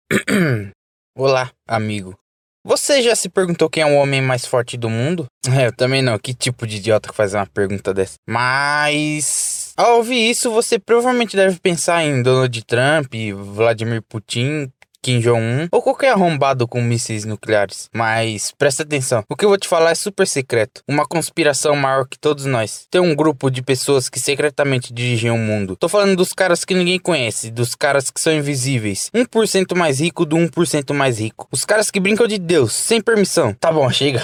Olá, amigo. Você já se perguntou quem é o homem mais forte do mundo? Eu também não. Que tipo de idiota que faz uma pergunta dessa? Mas, ao ouvir isso, você provavelmente deve pensar em Donald Trump, Vladimir Putin, Kim Jong-un ou qualquer arrombado com mísseis nucleares. Mas presta atenção, o que eu vou te falar é super secreto. Uma conspiração maior que todos nós. Tem um grupo de pessoas que secretamente dirigem o mundo. Tô falando dos caras que ninguém conhece, dos caras que são invisíveis. 1% mais rico do 1% mais rico. Os caras que brincam de Deus, sem permissão. Tá bom, chega.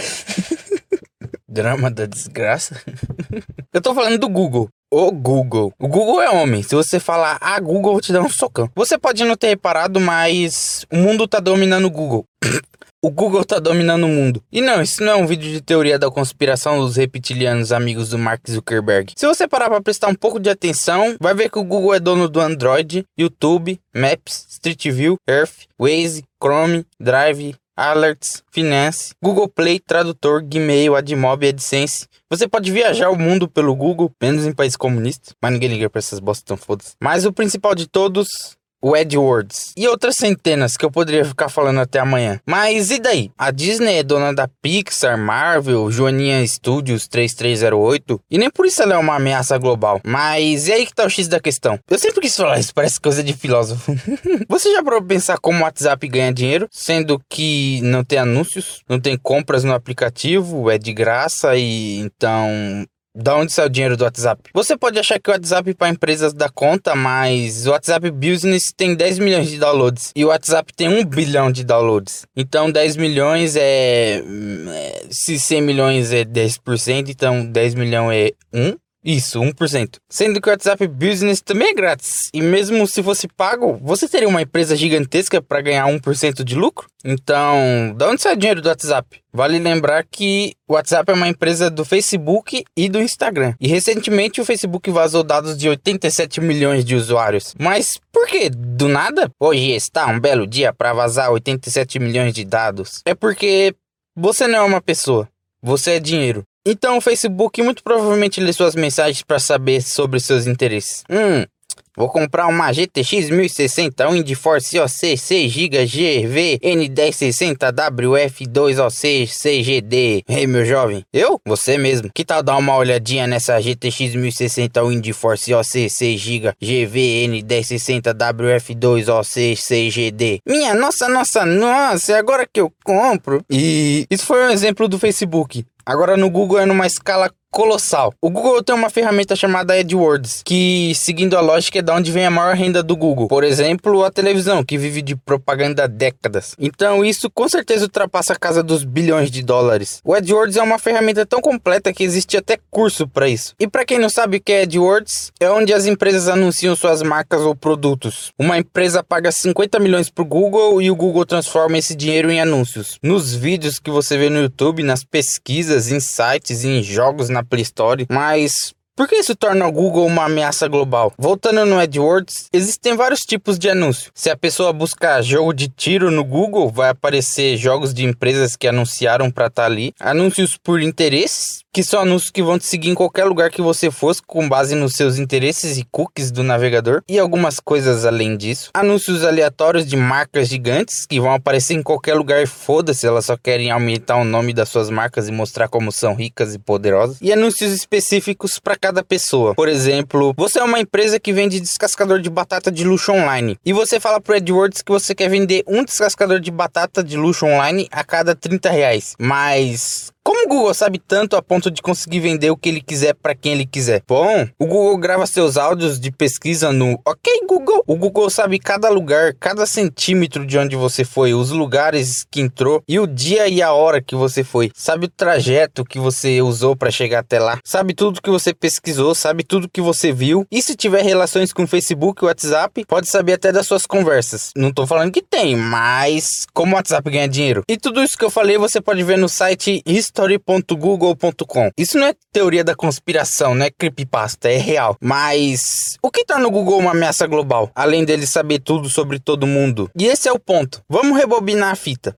Drama da desgraça. Eu tô falando do Google. O Google. O Google é homem. Se você falar Google, eu vou te dar um socão. Você pode não ter reparado, mas o mundo tá dominando o Google. O Google tá dominando o mundo. E não, isso não é um vídeo de teoria da conspiração dos reptilianos amigos do Mark Zuckerberg. Se você parar pra prestar um pouco de atenção, vai ver que o Google é dono do Android, YouTube, Maps, Street View, Earth, Waze, Chrome, Drive, Alerts, Finance, Google Play, Tradutor, Gmail, AdMob e AdSense. Você pode viajar o mundo pelo Google, menos em países comunistas, mas ninguém liga pra essas bostas, tão foda-se. Mas o principal de todos, o AdWords. E outras centenas que eu poderia ficar falando até amanhã. Mas e daí? A Disney é dona da Pixar, Marvel, Joaninha Studios 3308. E nem por isso ela é uma ameaça global. Mas e aí que tá o X da questão? Eu sempre quis falar isso, parece coisa de filósofo. Você já parou pra pensar como o WhatsApp ganha dinheiro? Sendo que não tem anúncios, não tem compras no aplicativo, é de graça e então... Da onde sai o dinheiro do WhatsApp? Você pode achar que o WhatsApp para empresas dá conta, mas o WhatsApp Business tem 10 milhões de downloads e o WhatsApp tem 1 bilhão de downloads. Então 10 milhões se 100 milhões é 10%, então 10 milhões é 1. Isso, 1%. Sendo que o WhatsApp Business também é grátis. E mesmo se fosse pago, você teria uma empresa gigantesca para ganhar 1% de lucro? Então, de onde sai o dinheiro do WhatsApp? Vale lembrar que o WhatsApp é uma empresa do Facebook e do Instagram. E recentemente o Facebook vazou dados de 87 milhões de usuários. Mas por que? Do nada? Hoje está um belo dia para vazar 87 milhões de dados. É porque você não é uma pessoa. Você é dinheiro. Então o Facebook muito provavelmente lê suas mensagens para saber sobre seus interesses. Vou comprar uma GTX 1060 WindForce OC 6 GB GV N1060 WF2OC CGD. Ei, meu jovem, eu? Você mesmo. Que tal dar uma olhadinha nessa GTX 1060 WindForce OC 6 GB GV N1060 WF2OC CGD? Minha nossa, é agora que eu compro. E isso foi um exemplo do Facebook. Agora no Google é numa escala colossal. O Google tem uma ferramenta chamada AdWords, que, seguindo a lógica, é da onde vem a maior renda do Google. Por exemplo, a televisão, que vive de propaganda há décadas. Então isso com certeza ultrapassa a casa dos bilhões de dólares. O AdWords é uma ferramenta tão completa que existe até curso para isso. E para quem não sabe o que é AdWords, é onde as empresas anunciam suas marcas ou produtos. Uma empresa paga 50 milhões pro Google e o Google transforma esse dinheiro em anúncios. Nos vídeos que você vê no YouTube, nas pesquisas, em sites, em jogos na Play Store, mas por que isso torna o Google uma ameaça global? Voltando no AdWords, existem vários tipos de anúncio. Se a pessoa buscar jogo de tiro no Google, vai aparecer jogos de empresas que anunciaram para estar ali. Anúncios por interesses, que são anúncios que vão te seguir em qualquer lugar que você fosse, com base nos seus interesses e cookies do navegador. E algumas coisas além disso. Anúncios aleatórios de marcas gigantes, que vão aparecer em qualquer lugar e foda-se, elas só querem aumentar o nome das suas marcas e mostrar como são ricas e poderosas. E anúncios específicos para cada pessoa. Por exemplo, você é uma empresa que vende descascador de batata de luxo online. E você fala pro AdWords que você quer vender um descascador de batata de luxo online a cada 30 reais. Mas... como o Google sabe tanto a ponto de conseguir vender o que ele quiser para quem ele quiser? Bom, o Google grava seus áudios de pesquisa no OK Google. O Google sabe cada lugar, cada centímetro de onde você foi, os lugares que entrou e o dia e a hora que você foi. Sabe o trajeto que você usou para chegar até lá. Sabe tudo que você pesquisou, sabe tudo que você viu. E se tiver relações com o Facebook e o WhatsApp, pode saber até das suas conversas. Não tô falando que tem, mas como o WhatsApp ganha dinheiro? E tudo isso que eu falei você pode ver no site history.google.com. Isso não é teoria da conspiração, não é creepypasta, é real. Mas o que torna o Google uma ameaça global? Além dele saber tudo sobre todo mundo. E esse é o ponto. Vamos rebobinar a fita.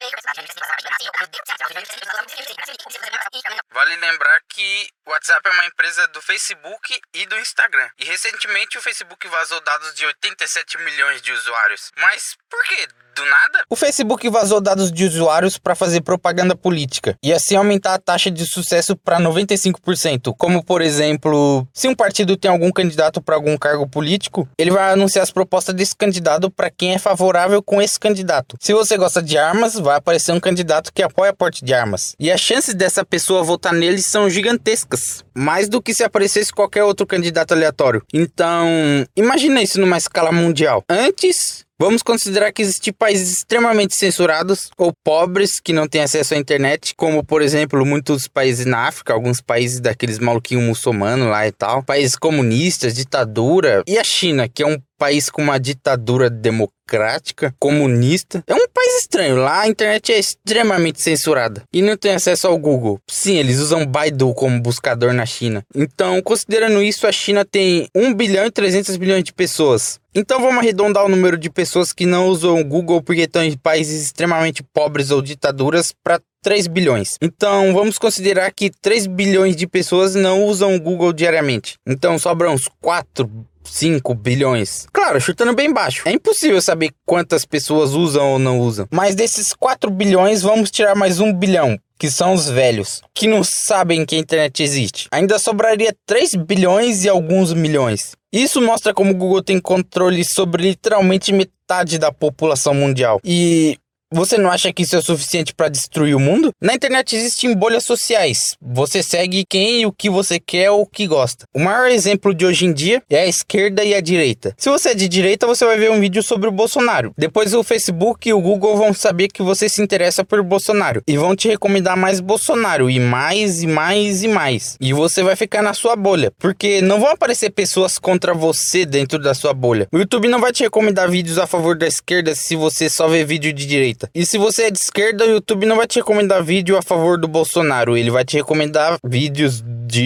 Vale lembrar que o WhatsApp é uma empresa do Facebook e do Instagram. E recentemente o Facebook vazou dados de 87 milhões de usuários. Mas por que? Do nada, o Facebook vazou dados de usuários para fazer propaganda política e assim aumentar a taxa de sucesso para 95%. Como, por exemplo, se um partido tem algum candidato para algum cargo político, ele vai anunciar as propostas desse candidato para quem é favorável com esse candidato. Se você gosta de armas, vai aparecer um candidato que apoia porte de armas. E as chances dessa pessoa votar nele são gigantescas, mais do que se aparecesse qualquer outro candidato aleatório. Então, imagina isso numa escala mundial. Antes, vamos considerar que existem países extremamente censurados ou pobres que não têm acesso à internet, como, por exemplo, muitos países na África, alguns países daqueles maluquinhos muçulmanos lá e tal, países comunistas, ditadura, e a China, que é um país com uma ditadura democrática, comunista. É um país estranho. Lá a internet é extremamente censurada. E não tem acesso ao Google. Sim, eles usam Baidu como buscador na China. Então, considerando isso, a China tem 1 bilhão e 300 bilhões de pessoas. Então vamos arredondar o número de pessoas que não usam o Google porque estão em países extremamente pobres ou ditaduras para 3 bilhões. Então vamos considerar que 3 bilhões de pessoas não usam o Google diariamente. Então sobram uns 5 bilhões. Claro, chutando bem baixo. É impossível saber quantas pessoas usam ou não usam. Mas desses 4 bilhões, vamos tirar mais 1 bilhão. Que são os velhos, que não sabem que a internet existe. Ainda sobraria 3 bilhões e alguns milhões. Isso mostra como o Google tem controle sobre literalmente metade da população mundial. E você não acha que isso é o suficiente para destruir o mundo? Na internet existem bolhas sociais. Você segue quem e o que você quer ou o que gosta. O maior exemplo de hoje em dia é a esquerda e a direita. Se você é de direita, você vai ver um vídeo sobre o Bolsonaro. Depois o Facebook e o Google vão saber que você se interessa por Bolsonaro e vão te recomendar mais Bolsonaro e mais e mais e mais. E você vai ficar na sua bolha, porque não vão aparecer pessoas contra você dentro da sua bolha. O YouTube não vai te recomendar vídeos a favor da esquerda se você só vê vídeo de direita. E se você é de esquerda, o YouTube não vai te recomendar vídeo a favor do Bolsonaro. Ele vai te recomendar vídeos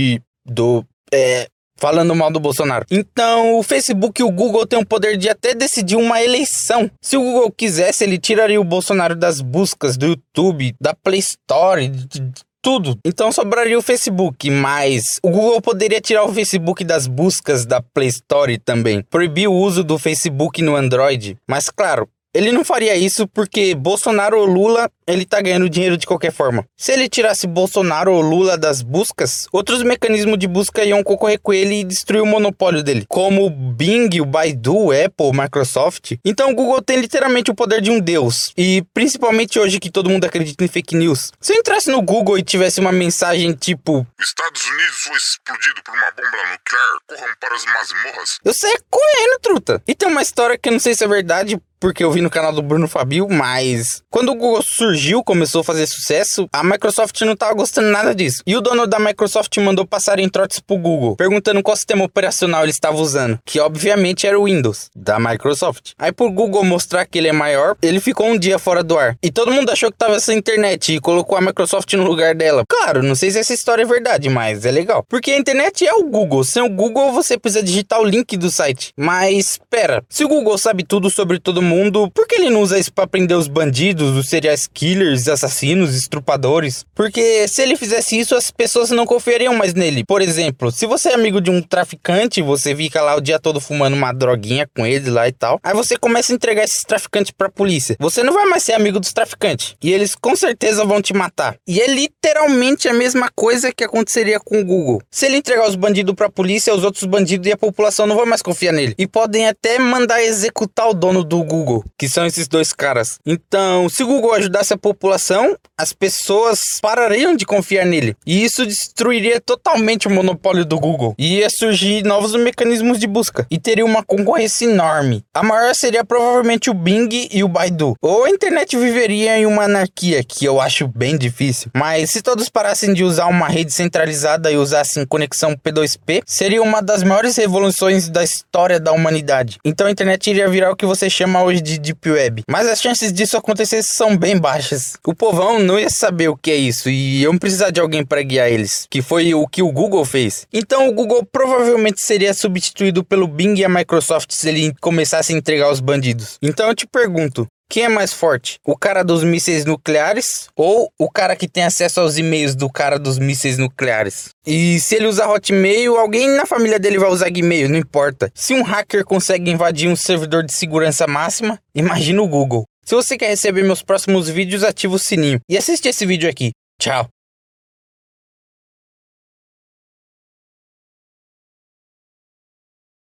falando mal do Bolsonaro. Então, o Facebook e o Google têm o poder de até decidir uma eleição. Se o Google quisesse, ele tiraria o Bolsonaro das buscas do YouTube, da Play Store, de tudo. Então sobraria o Facebook, mas o Google poderia tirar o Facebook das buscas da Play Store também. Proibir o uso do Facebook no Android. Mas claro, ele não faria isso porque Bolsonaro ou Lula, ele tá ganhando dinheiro de qualquer forma. Se ele tirasse Bolsonaro ou Lula das buscas, outros mecanismos de busca iam concorrer com ele e destruir o monopólio dele. Como o Bing, o Baidu, o Apple, o Microsoft. Então o Google tem literalmente o poder de um deus. E principalmente hoje que todo mundo acredita em fake news. Se eu entrasse no Google e tivesse uma mensagem tipo: Estados Unidos foi explodido por uma bomba nuclear, corram para as masmorras. Eu saia correndo, truta. E tem uma história que eu não sei se é verdade, porque eu vi no canal do Bruno Fabio, mas quando o Google surgiu, começou a fazer sucesso, a Microsoft não tava gostando nada disso. E o dono da Microsoft mandou passar em trotes pro Google, perguntando qual sistema operacional ele estava usando, que obviamente era o Windows, da Microsoft. Aí por Google mostrar que ele é maior, ele ficou um dia fora do ar. E todo mundo achou que tava sem internet e colocou a Microsoft no lugar dela. Claro, não sei se essa história é verdade, mas é legal. Porque a internet é o Google. Sem o Google, você precisa digitar o link do site. Mas, pera, se o Google sabe tudo sobre todo mundo, por que ele não usa isso pra prender os bandidos, os serial killers, assassinos, estrupadores? Porque se ele fizesse isso, as pessoas não confiariam mais nele. Por exemplo, se você é amigo de um traficante, você fica lá o dia todo fumando uma droguinha com ele lá e tal, aí você começa a entregar esses traficantes pra polícia. Você não vai mais ser amigo dos traficantes. E eles com certeza vão te matar. E é literalmente a mesma coisa que aconteceria com o Google. Se ele entregar os bandidos pra polícia, os outros bandidos e a população não vão mais confiar nele. E podem até mandar executar o dono do Google, que são esses dois caras. Então, se o Google ajudasse a população, as pessoas parariam de confiar nele. E isso destruiria totalmente o monopólio do Google. E ia surgir novos mecanismos de busca. E teria uma concorrência enorme. A maior seria provavelmente o Bing e o Baidu. Ou a internet viveria em uma anarquia, que eu acho bem difícil. Mas se todos parassem de usar uma rede centralizada e usassem conexão P2P, seria uma das maiores revoluções da história da humanidade. Então a internet iria virar o que você chama hoje de Deep Web. Mas as chances disso acontecer são bem baixas. O povão não ia saber o que é isso e iam precisar de alguém para guiar eles, que foi o que o Google fez. Então o Google provavelmente seria substituído pelo Bing e a Microsoft se ele começasse a entregar os bandidos. Então eu te pergunto, quem é mais forte? O cara dos mísseis nucleares ou o cara que tem acesso aos e-mails do cara dos mísseis nucleares? E se ele usar Hotmail, alguém na família dele vai usar Gmail, não importa. Se um hacker consegue invadir um servidor de segurança máxima, imagina o Google. Se você quer receber meus próximos vídeos, ativa o sininho e assiste esse vídeo aqui. Tchau!